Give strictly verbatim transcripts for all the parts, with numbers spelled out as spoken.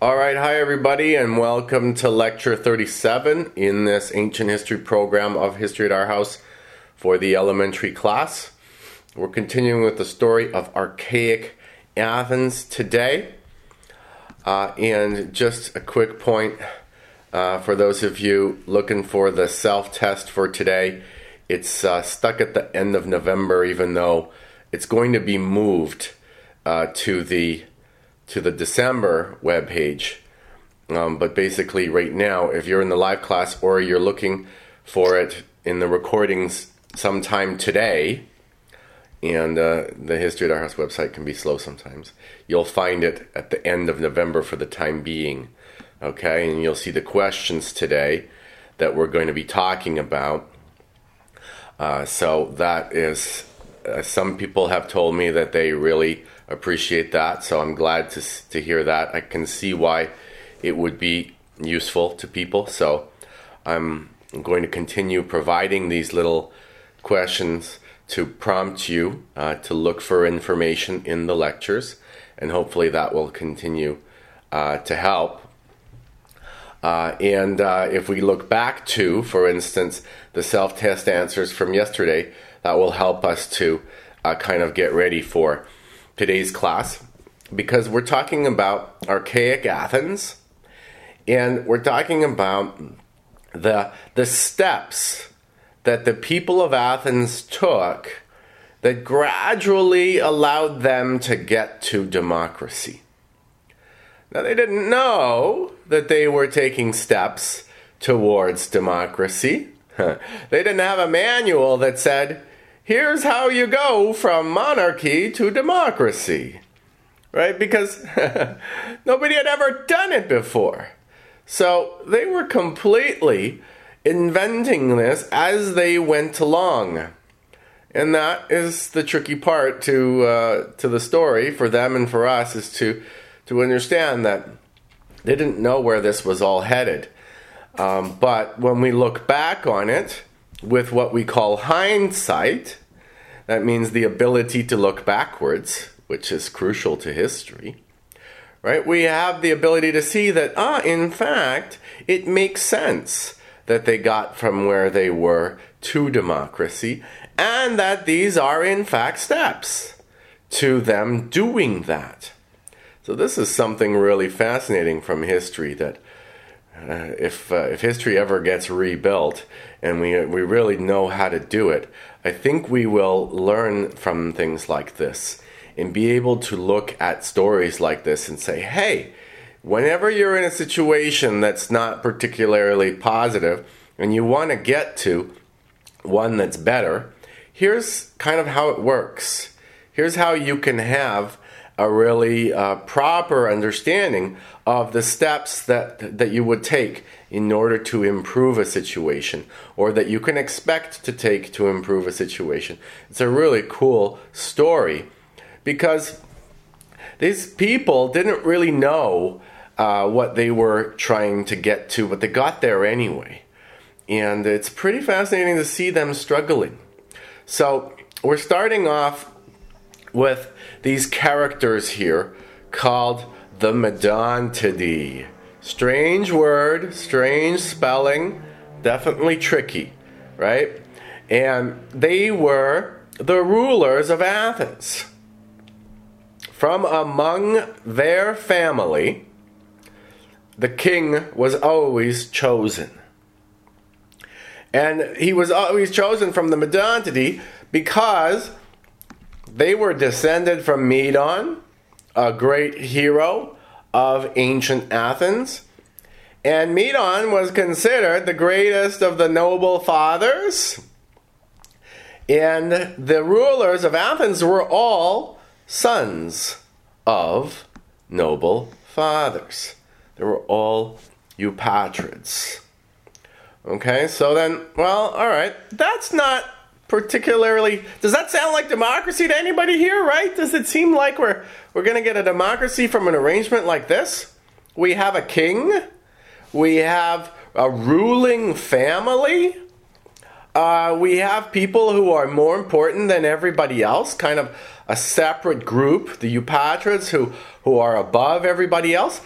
All right, hi everybody, and welcome to Lecture thirty-seven in this ancient history program of History at Our House for the elementary class. We're continuing with the story of archaic Athens today. Uh, and just a quick point uh, for those of you looking for the self-test for today. It's uh, stuck at the end of November, even though it's going to be moved uh, to the to the December webpage. Um, but basically right now, if you're in the live class or you're looking for it in the recordings sometime today, and uh, the History at Our House website can be slow sometimes, you'll find it at the end of November for the time being. Okay, and you'll see the questions today that we're going to be talking about. Uh, so that is, uh, some people have told me that they really appreciate that, so I'm glad to to hear that. I can see why it would be useful to people, so I'm going to continue providing these little questions to prompt you uh, to look for information in the lectures, and hopefully that will continue uh, to help. Uh, and uh, if we look back to, for instance, the self-test answers from yesterday, that will help us to uh, kind of get ready for today's class, because we're talking about archaic Athens, and we're talking about the the steps that the people of Athens took that gradually allowed them to get to democracy. Now, they didn't know that they were taking steps towards democracy. They didn't have a manual that said, here's how you go from monarchy to democracy, right? Because nobody had ever done it before. So they were completely inventing this as they went along. And that is the tricky part to uh, to the story for them and for us, is to, to understand that they didn't know where this was all headed. Um, but when we look back on it with what we call hindsight, that means the ability to look backwards, which is crucial to history, right? We have the ability to see that, ah, in fact, it makes sense that they got from where they were to democracy, and that these are, in fact, steps to them doing that. So this is something really fascinating from history, that uh, if uh, if history ever gets rebuilt and we we really know how to do it, I think we will learn from things like this and be able to look at stories like this and say, hey, whenever you're in a situation that's not particularly positive and you want to get to one that's better, here's kind of how it works. Here's how you can have a really uh, proper understanding of the steps that that you would take in order to improve a situation, or that you can expect to take to improve a situation. It's a really cool story, because these people didn't really know uh, what they were trying to get to, but they got there anyway. And it's pretty fascinating to see them struggling. So we're starting off with these characters here called the Medontidae. Strange word, strange spelling, definitely tricky, right? And they were the rulers of Athens. From among their family, the king was always chosen. And he was always chosen from the Medontidae because they were descended from Medon, a great hero of ancient Athens. And Medon was considered the greatest of the noble fathers. And the rulers of Athens were all sons of noble fathers. They were all Eupatrids. Okay, so then, well, all right, that's not particularly, does that sound like democracy to anybody here, right? Does it seem like we're we're going to get a democracy from an arrangement like this? We have a king, we have a ruling family, uh, we have people who are more important than everybody else, kind of a separate group, the Eupatrids, who, who are above everybody else.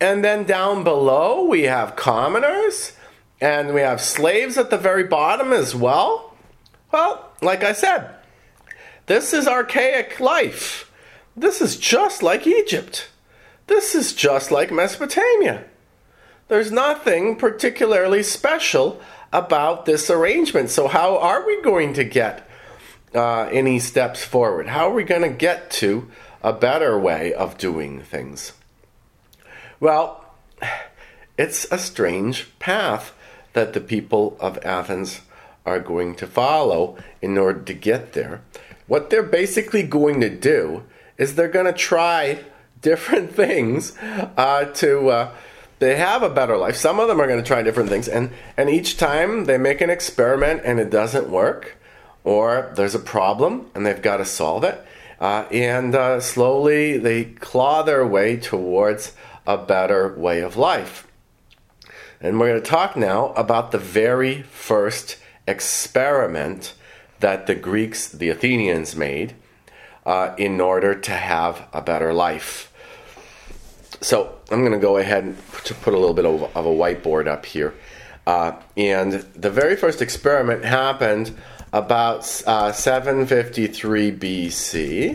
And then down below we have commoners, and we have slaves at the very bottom as well. Well, like I said, this is archaic life. This is just like Egypt. This is just like Mesopotamia. There's nothing particularly special about this arrangement. So how are we going to get uh, any steps forward? How are we going to get to a better way of doing things? Well, it's a strange path that the people of Athens are going to follow in order to get there. What they're basically going to do is they're going to try different things uh, to uh, they have a better life. Some of them are going to try different things, and, and each time they make an experiment and it doesn't work, or there's a problem and they've got to solve it, uh, and uh, slowly they claw their way towards a better way of life. And we're going to talk now about the very first experiment that the Greeks, the Athenians, made uh, in order to have a better life. So I'm going to go ahead and put, put a little bit of, of a whiteboard up here. Uh, and the very first experiment happened about uh, seven fifty-three B C.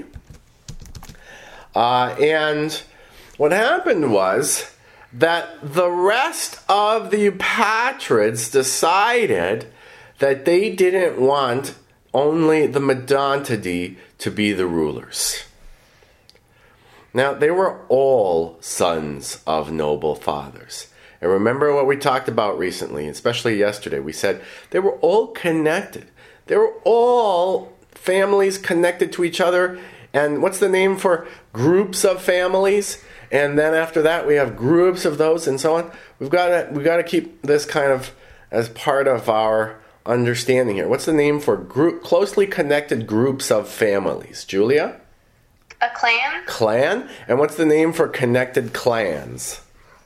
Uh, and what happened was that the rest of the Eupatrids decided that they didn't want only the Medontidae to be the rulers. Now, they were all sons of noble fathers. And remember what we talked about recently, especially yesterday. We said they were all connected. They were all families connected to each other. And what's the name for groups of families? And then after that, we have groups of those and so on. We've got to we've got to keep this kind of as part of our understanding here. What's the name for group closely connected groups of families? Julia? A clan? Clan? And what's the name for connected clans?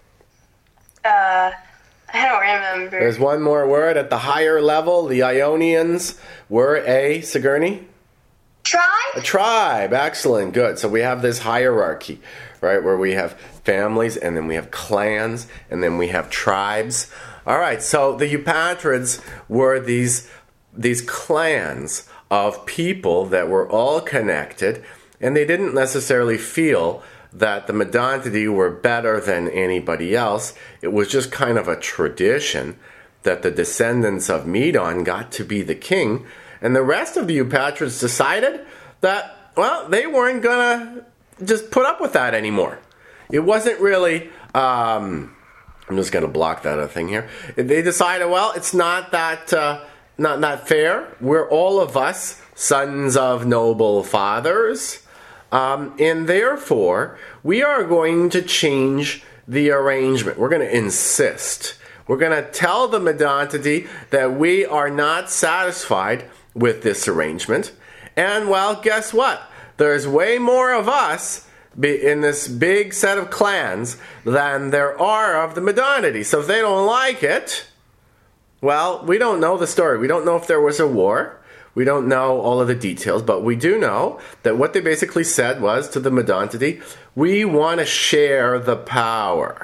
Uh, I don't remember. There's one more word at the higher level. The Ionians were a, Sigourney? Tribe? A tribe. Excellent. Good. So we have this hierarchy, right, where we have families, and then we have clans, and then we have tribes. All right. So the Eupatrids were these these clans of people that were all connected, and they didn't necessarily feel that the Medontidae were better than anybody else. It was just kind of a tradition that the descendants of Medon got to be the king, and the rest of the Eupatrids decided that, well, they weren't gonna just put up with that anymore. It wasn't really, um, I'm just gonna block that other thing here. They decided, well, it's not that, uh, not, not fair. We're all of us sons of noble fathers. Um, and therefore, we are going to change the arrangement. We're going to insist. We're going to tell the Medontidae that we are not satisfied with this arrangement. And, well, guess what? There's way more of us in this big set of clans than there are of the Medontidae. So if they don't like it, well, we don't know the story. We don't know if there was a war. We don't know all of the details, but we do know that what they basically said was to the Medontidae, we want to share the power.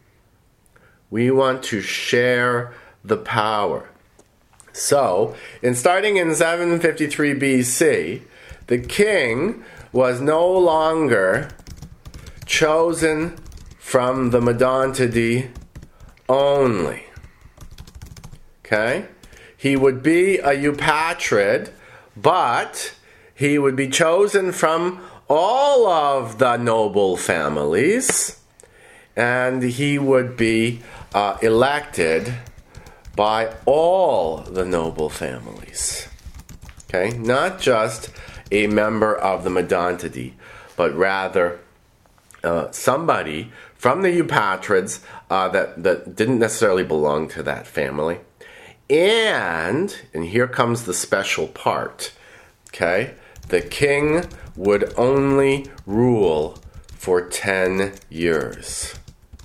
We want to share the power. So, in starting in seven fifty-three B C, the king was no longer chosen from the Medontidae only. Okay? He would be a Eupatrid, but he would be chosen from all of the noble families, and he would be uh, elected by all the noble families. Okay? Not just a member of the Medontidae, but rather uh, somebody from the Eupatrids uh, that, that didn't necessarily belong to that family. And, and here comes the special part, okay? The king would only rule for ten years.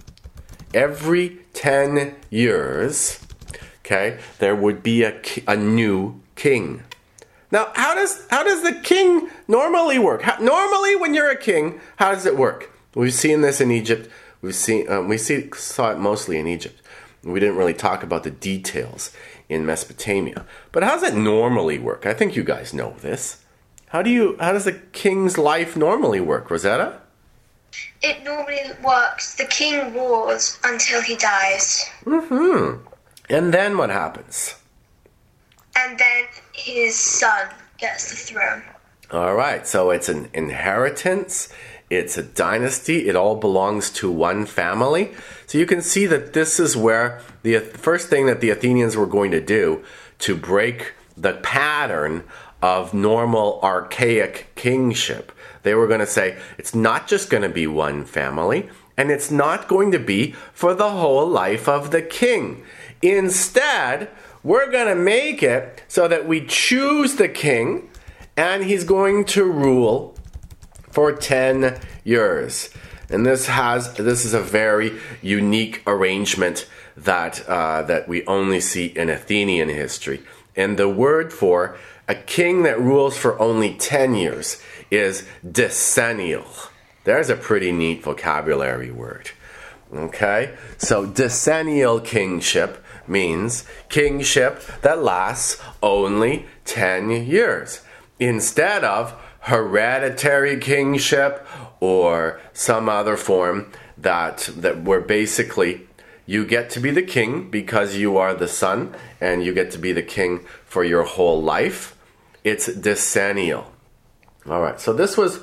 Every ten years, okay, there would be a, a new king. Now, how does how does the king normally work? How, normally, when you're a king, how does it work? We've seen this in Egypt. We've seen um, we see saw it mostly in Egypt. We didn't really talk about the details in Mesopotamia. But how does it normally work? I think you guys know this. How do you how does a king's life normally work, Rosetta? It normally works. The king rules until he dies. Mm-hmm. And then what happens? And then his son gets the throne. All right. So it's an inheritance. It's a dynasty. It all belongs to one family. So you can see that this is where the first thing that the Athenians were going to do to break the pattern of normal archaic kingship. They were going to say, it's not just going to be one family, and it's not going to be for the whole life of the king. Instead, we're going to make it so that we choose the king, and he's going to rule for ten years. And this has this is a very unique arrangement that uh, that we only see in Athenian history. And the word for a king that rules for only ten years is decennial. There's a pretty neat vocabulary word. Okay? So decennial kingship means kingship that lasts only ten years. Instead of hereditary kingship or some other form that that where basically you get to be the king because you are the son and you get to be the king for your whole life. It's decennial. All right, so this was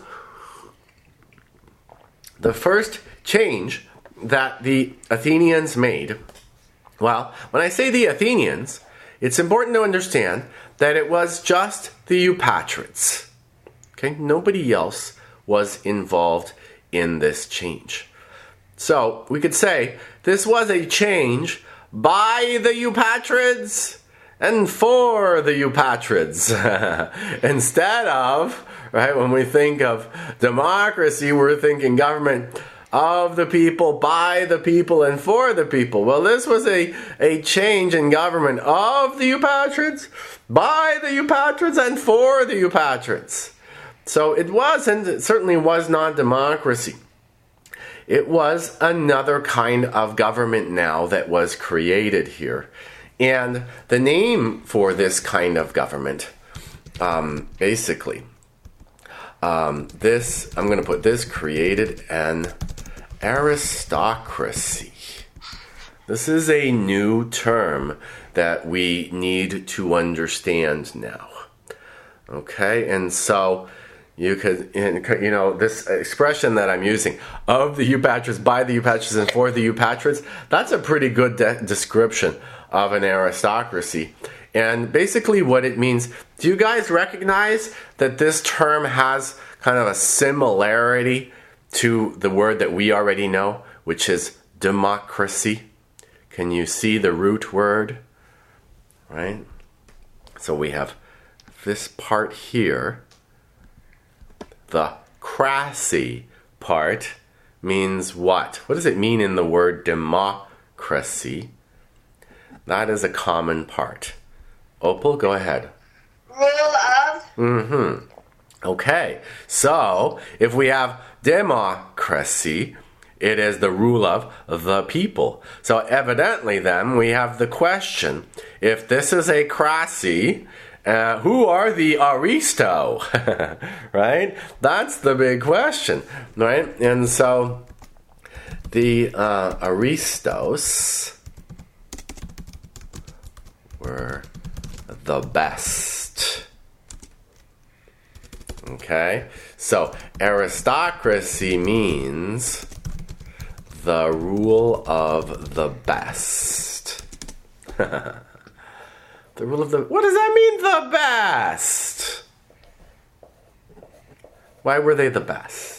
the first change that the Athenians made. Well, when I say the Athenians, it's important to understand that it was just the Eupatrids. Okay, nobody else was involved in this change. So we could say this was a change by the Eupatrids and for the Eupatrids. Instead of, right, when we think of democracy, we're thinking government of the people, by the people, and for the people. Well, this was a, a change in government of the Eupatrids, by the Eupatrids, and for the Eupatrids. So it wasn't, it certainly was not democracy. It was another kind of government now that was created here. And the name for this kind of government, um, basically, um, this, I'm going to put this, created an aristocracy. This is a new term that we need to understand now. Okay, and so you could, you know, this expression that I'm using, of the Eupatrids, by the Eupatrids, and for the Eupatrids, that's a pretty good de- description of an aristocracy. And basically what it means, do you guys recognize that this term has kind of a similarity to the word that we already know, which is democracy? Can you see the root word? Right? So we have this part here. The crassy part means what? What does it mean in the word democracy? That is a common part. Opal, go ahead. Rule of. Mm-hmm. Okay, so if we have democracy, it is the rule of the people. So evidently then we have the question, if this is a crassy, uh, who are the aristo? Right? That's the big question, right? And so the uh, aristos were the best. Okay? So aristocracy means the rule of the best. The rule of the... What does that mean, the best? Why were they the best?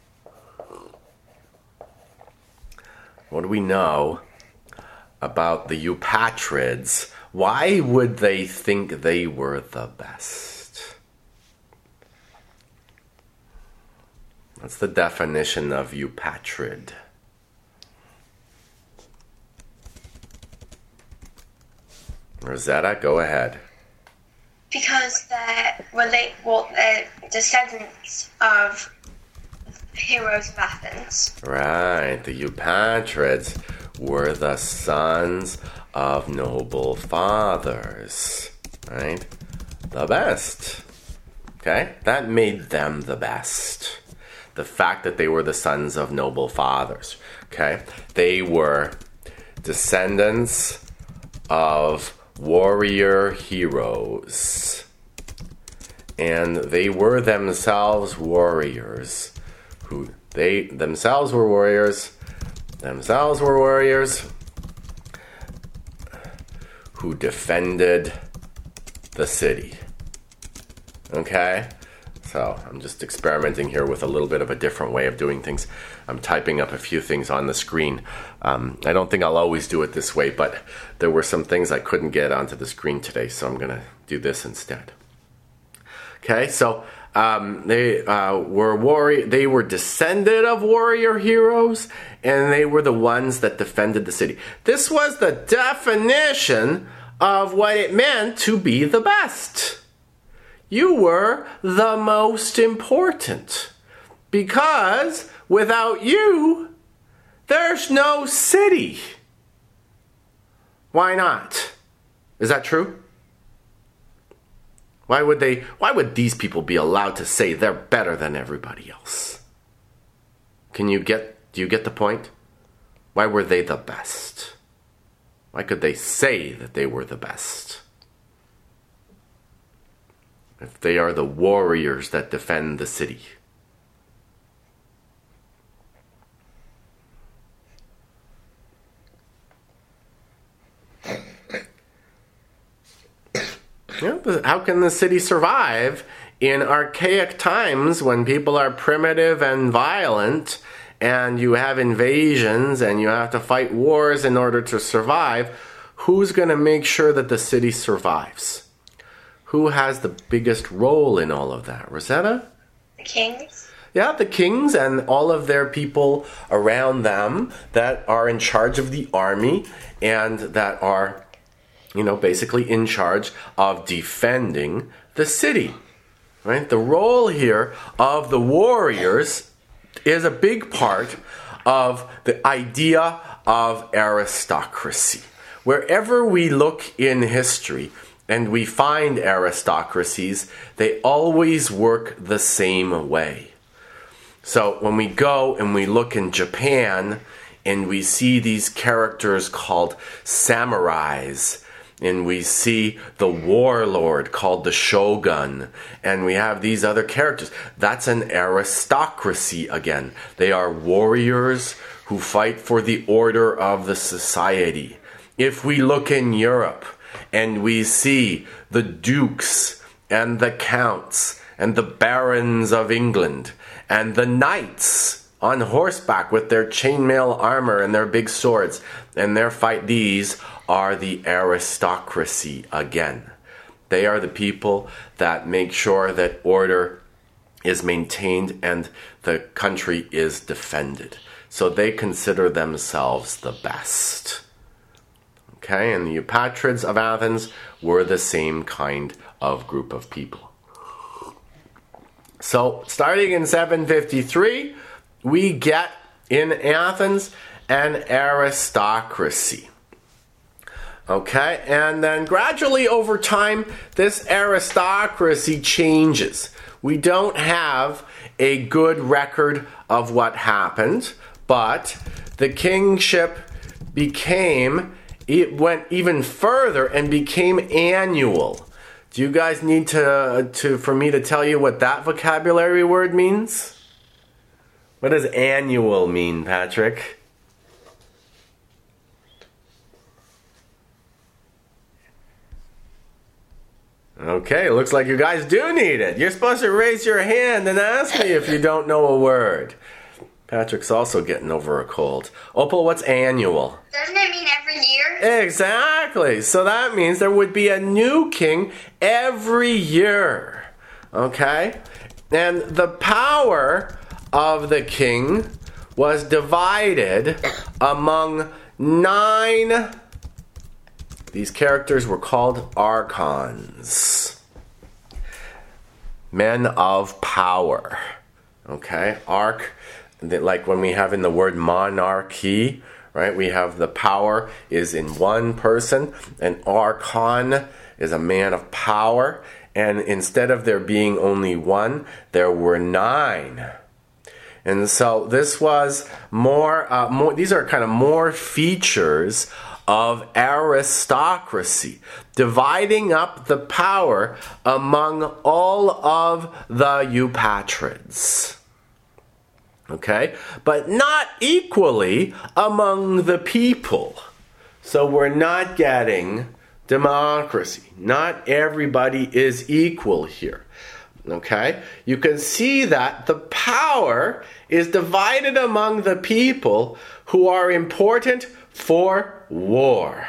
What do we know about the Eupatrids? Why would they think they were the best? What's the definition of Eupatrid? Rosetta, go ahead. Because they're relate, well, they're descendants of heroes of Athens. Right, the Eupatrids were the sons of noble fathers, right? The best. Okay, that made them the best. The fact that they were the sons of noble fathers. Okay, they were descendants of warrior heroes. And they were themselves warriors. Who they themselves were warriors. Themselves were warriors who defended the city. Okay? So I'm just experimenting here with a little bit of a different way of doing things. I'm typing up a few things on the screen. Um, I don't think I'll always do it this way, but there were some things I couldn't get onto the screen today, so I'm going to do this instead. Okay, so um, they uh, were warrior. They were descended of warrior heroes, and they were the ones that defended the city. This was the definition of what it meant to be the best. You were the most important, because without you, there's no city. Why not? Is that true? Why would they, why would these people be allowed to say they're better than everybody else? Can you get, do you get the point? Why were they the best? Why could they say that they were the best? If they are the warriors that defend the city. Yeah, but how can the city survive in archaic times when people are primitive and violent and you have invasions and you have to fight wars in order to survive? Who's going to make sure that the city survives? Who has the biggest role in all of that? Rosetta? The kings. Yeah, the kings and all of their people around them that are in charge of the army and that are, you know, basically in charge of defending the city. Right? The role here of the warriors is a big part of the idea of aristocracy. Wherever we look in history, and we find aristocracies, they always work the same way. So when we go and we look in Japan and we see these characters called samurais, and we see the warlord called the shogun, and we have these other characters, that's an aristocracy again. They are warriors who fight for the order of the society. If we look in Europe, and we see the dukes and the counts and the barons of England and the knights on horseback with their chainmail armor and their big swords and their fight. These are the aristocracy again. They are the people that make sure that order is maintained and the country is defended. So they consider themselves the best. Okay, and the Eupatrids of Athens were the same kind of group of people. So, starting in seven fifty-three, we get in Athens an aristocracy. Okay, and then gradually over time, this aristocracy changes. We don't have a good record of what happened, but the kingship became... It went even further and became annual. Do you guys need to, to for me to tell you what that vocabulary word means? What does annual mean, Patrick? Okay, looks like you guys do need it. You're supposed to raise your hand and ask me if you don't know a word. Patrick's also getting over a cold. Opal, what's annual? Doesn't it mean every year? Exactly. So that means there would be a new king every year. Okay? And the power of the king was divided among nine. These characters were called archons. Men of power. Okay, arc, like when we have in the word monarchy, right? We have the power is in one person, and archon is a man of power. And instead of there being only one, there were nine. And so this was more, uh, more these are kind of more features of aristocracy, dividing up the power among all of the Eupatrids. Okay? But not equally among the people. So we're not getting democracy. Not everybody is equal here. Okay? You can see that the power is divided among the people who are important for war.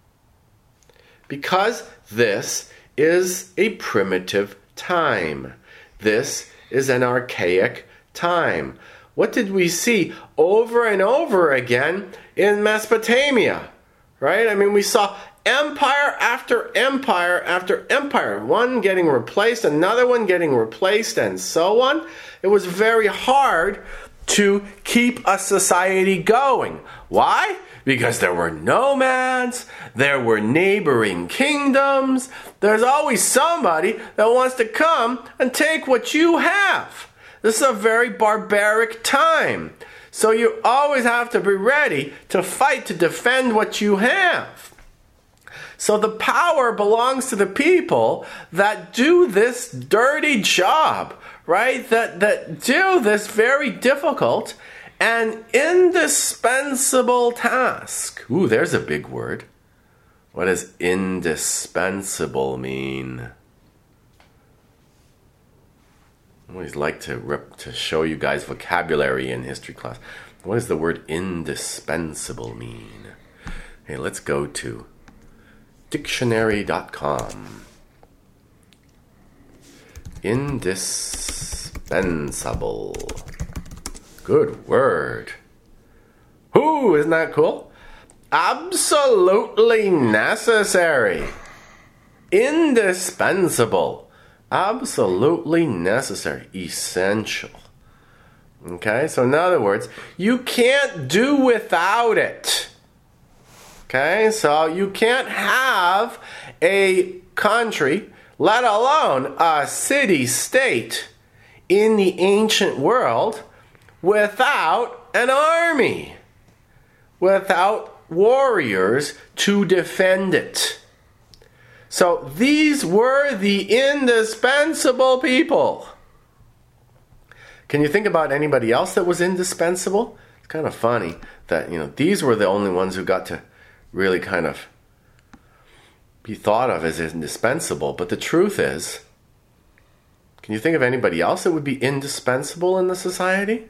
Because this is a primitive time. This is an archaic time. What did we see over and over again in Mesopotamia? Right? I mean, we saw empire after empire after empire, one getting replaced, another one getting replaced, and so on. It was very hard to keep a society going. Why? Because there were nomads, there were neighboring kingdoms, there's always somebody that wants to come and take what you have. This is a very barbaric time. So you always have to be ready to fight to defend what you have. So the power belongs to the people that do this dirty job, right? That, that do this very difficult and indispensable task. Ooh, there's a big word. What does indispensable mean? I always like to rep, to show you guys vocabulary in history class. What does the word indispensable mean? Hey, let's go to dictionary dot com. Indispensable. Good word. Ooh, isn't that cool? Absolutely necessary. Indispensable. Absolutely necessary. Essential. Okay, so in other words, you can't do without it. Okay, so you can't have a country, let alone a city-state in the ancient world without an army, without warriors to defend it. So these were the indispensable people. Can you think about anybody else that was indispensable? It's kind of funny that, you know, these were the only ones who got to really kind of be thought of as indispensable. But the truth is, can you think of anybody else that would be indispensable in the society?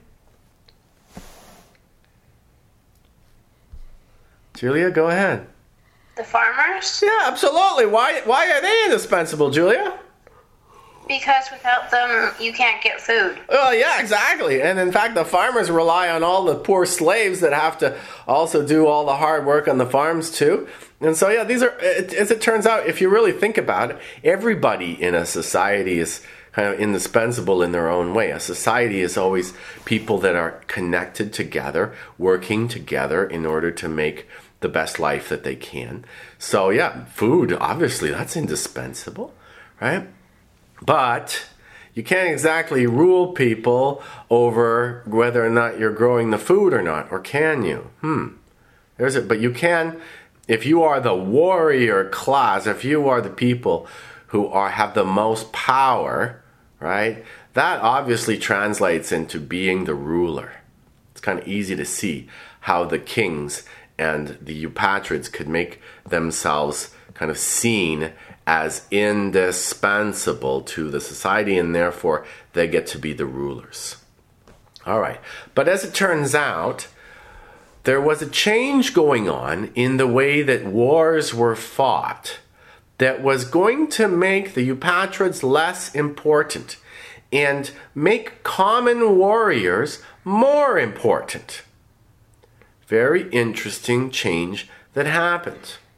Julia, go ahead. The farmers? Yeah, absolutely. Why, why are they indispensable, Julia? Because without them, you can't get food. Well, yeah, exactly. And in fact, the farmers rely on all the poor slaves that have to also do all the hard work on the farms too. And so, yeah, these are, as it turns out, if you really think about it, everybody in a society is kind of indispensable in their own way. A society is always people that are connected together, working together in order to make the best life that they can. So, yeah, food, obviously, that's indispensable, right? But you can't exactly rule people over whether or not you're growing the food or not, or can you? Hmm. There's it. But you can, if you are the warrior class, if you are the people who are have the most power, right? That obviously translates into being the ruler. It's kind of easy to see how the kings and the Eupatrids could make themselves kind of seen as indispensable to the society, and therefore they get to be the rulers. All right. But as it turns out, there was a change going on in the way that wars were fought that was going to make the Eupatrids less important and make common warriors more important. Very interesting change that happened.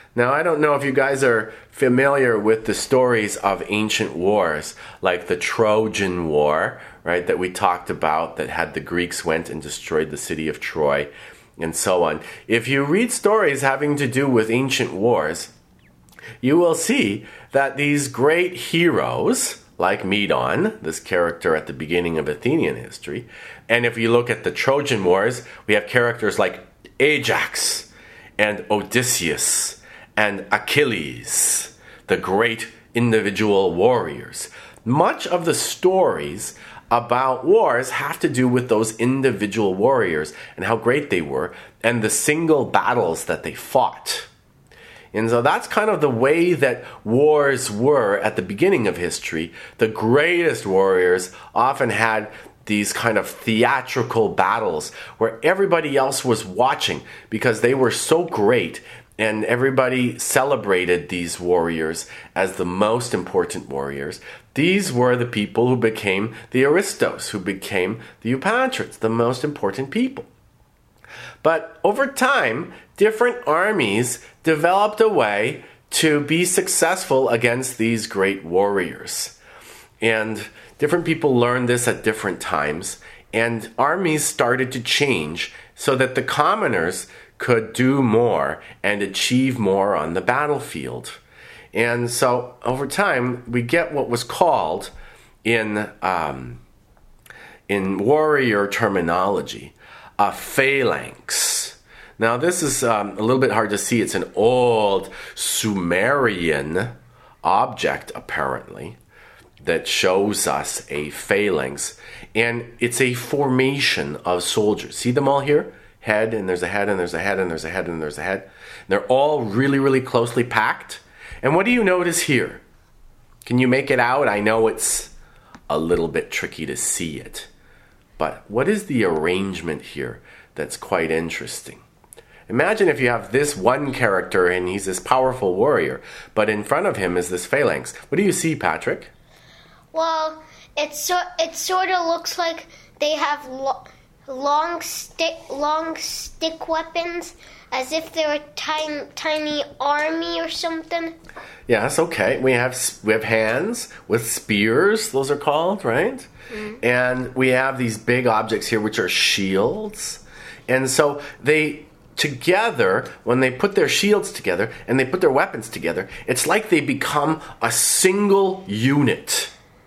Now, I don't know if you guys are familiar with the stories of ancient wars, like the Trojan War, right, that we talked about, that had the Greeks went and destroyed the city of Troy, and so on. If you read stories having to do with ancient wars, you will see that these great heroes, like Medon, this character at the beginning of Athenian history, and if you look at the Trojan Wars, we have characters like Ajax and Odysseus and Achilles, the great individual warriors. Much of the stories about wars have to do with those individual warriors and how great they were and the single battles that they fought. And so that's kind of the way that wars were at the beginning of history. The greatest warriors often had these kind of theatrical battles where everybody else was watching because they were so great, and everybody celebrated these warriors as the most important warriors. These were the people who became the aristos, who became the eupatrons, the most important people. But over time, different armies developed a way to be successful against these great warriors. And different people learned this at different times, and armies started to change so that the commoners could do more and achieve more on the battlefield. And so over time, we get what was called in, um, in warrior terminology, a phalanx. Now this is um, a little bit hard to see. It's an old Sumerian object, apparently, that shows us a phalanx. And it's a formation of soldiers. See them all here? Head, and there's a head, and there's a head, and there's a head, and there's a head. They're all really, really closely packed. And what do you notice here? Can you make it out? I know it's a little bit tricky to see it. But what is the arrangement here that's quite interesting? Imagine if you have this one character and he's this powerful warrior, but in front of him is this phalanx. What do you see, Patrick? Well, it, so, it sort of looks like they have lo- long stick long stick weapons, as if they're a tiny, tiny army or something. Yes, okay. We have we have hands with spears, those are called, right? Mm-hmm. And we have these big objects here, which are shields. And so they, together, when they put their shields together and they put their weapons together, it's like they become a single unit.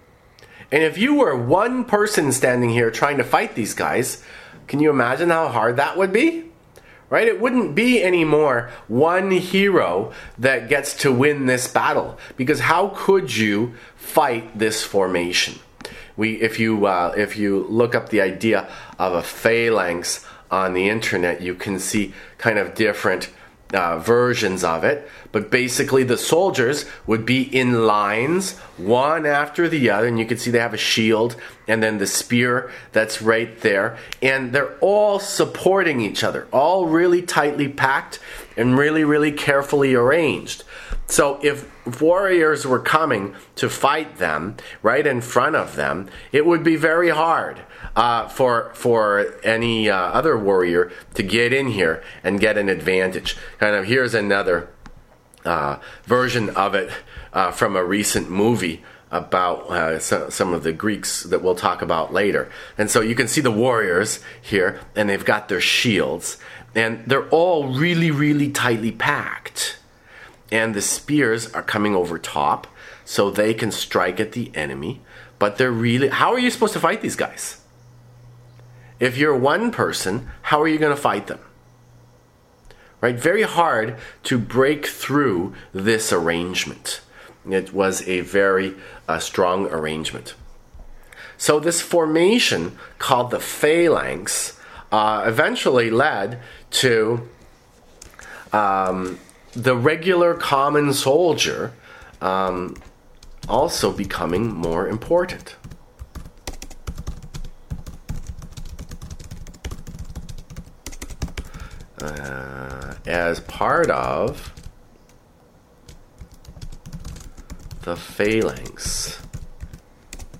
And if you were one person standing here trying to fight these guys, can you imagine how hard that would be? Right? It wouldn't be anymore one hero that gets to win this battle, because how could you fight this formation? We, if you uh, if you look up the idea of a phalanx on the internet, you can see kind of different uh, versions of it. But basically, the soldiers would be in lines, one after the other, and you can see they have a shield and then the spear that's right there, and they're all supporting each other, all really tightly packed and really, really carefully arranged. So if warriors were coming to fight them right in front of them, it would be very hard uh, for for any uh, other warrior to get in here and get an advantage. Kind of here's another uh, version of it uh, from a recent movie about uh, so, some of the Greeks that we'll talk about later. And so you can see the warriors here, and they've got their shields, and they're all really, really tightly packed. And the spears are coming over top so they can strike at the enemy. But they're really... How are you supposed to fight these guys? If you're one person, how are you going to fight them? Right? Very hard to break through this arrangement. It was a very uh, strong arrangement. So this formation called the phalanx uh, eventually led to... Um, the regular common soldier um, also becoming more important. Uh, as part of the phalanx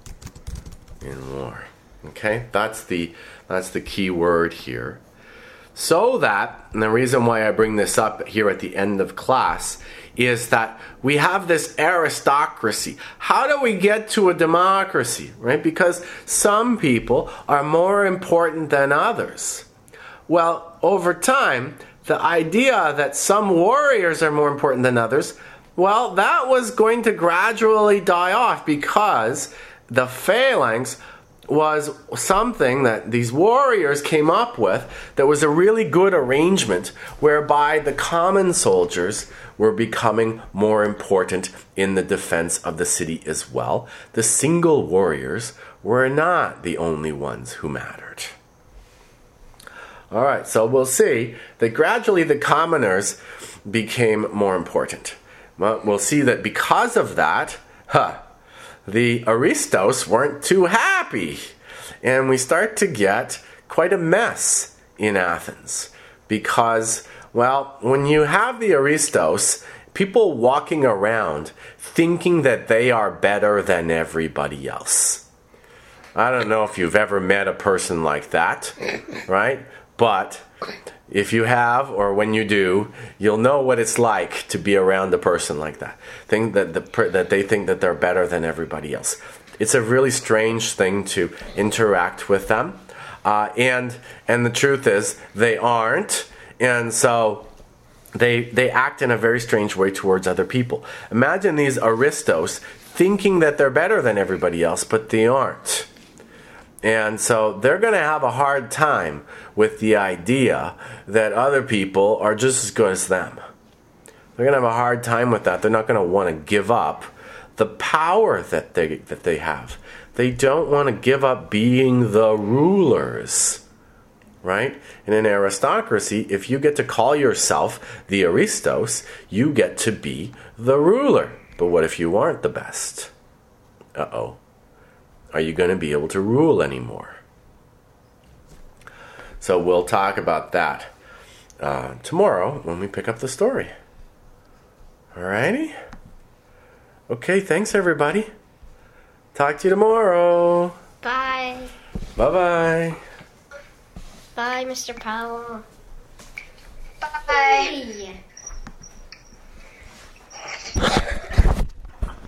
in war. Okay, that's the that's the key word here. So that, and the reason why I bring this up here at the end of class, is that we have this aristocracy. How do we get to a democracy, right? Because some people are more important than others. Well, over time, the idea that some warriors are more important than others, well, that was going to gradually die off because the phalanx was something that these warriors came up with that was a really good arrangement whereby the common soldiers were becoming more important in the defense of the city as well. The single warriors were not the only ones who mattered. All right, so we'll see that gradually the commoners became more important. Well, we'll see that because of that, huh, the aristos weren't too happy. And we start to get quite a mess in Athens. Because, well, when you have the aristos, people walking around thinking that they are better than everybody else. I don't know if you've ever met a person like that, right? But if you have, or when you do, you'll know what it's like to be around a person like that. Think that the that they think that they're better than everybody else. It's a really strange thing to interact with them, uh, and and the truth is they aren't, and so they they act in a very strange way towards other people. Imagine these aristos thinking that they're better than everybody else, but they aren't. And so they're going to have a hard time with the idea that other people are just as good as them. They're going to have a hard time with that. They're not going to want to give up the power that they that they have. They don't want to give up being the rulers, right? In an aristocracy, if you get to call yourself the aristos, you get to be the ruler. But what if you aren't the best? Uh-oh. Are you going to be able to rule anymore? So we'll talk about that uh, tomorrow when we pick up the story. Alrighty? Okay, thanks everybody. Talk to you tomorrow. Bye. Bye-bye. Bye, Mister Powell. Bye. Bye.